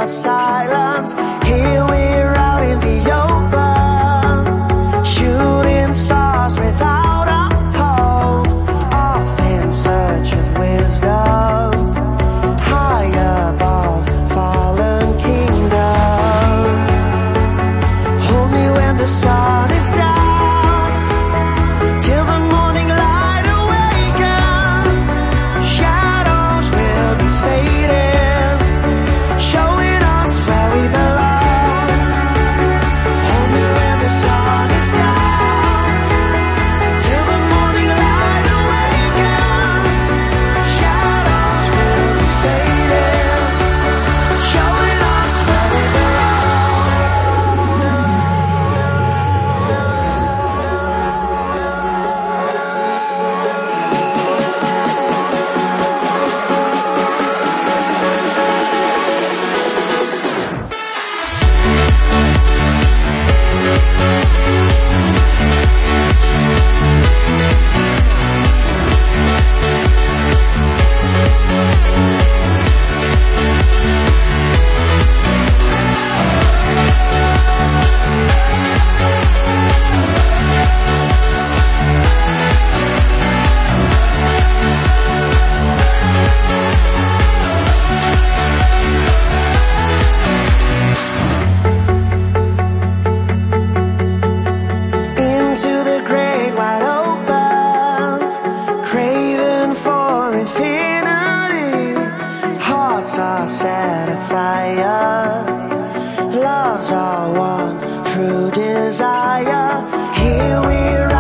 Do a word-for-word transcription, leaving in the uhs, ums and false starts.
of silence. Here we're out in the open, shooting stars without a hope, off in search of wisdom, high above fallen kingdoms. Hold me when the sun is down, till the morning light awakens. Shadows will be fading, showing us where we belong. Hold me when the sun is down, till the morning light awakens. Shadows will be fading, showing us where we into the great wide open, craving for infinity. Hearts are set afire, love's our one true desire. Here we're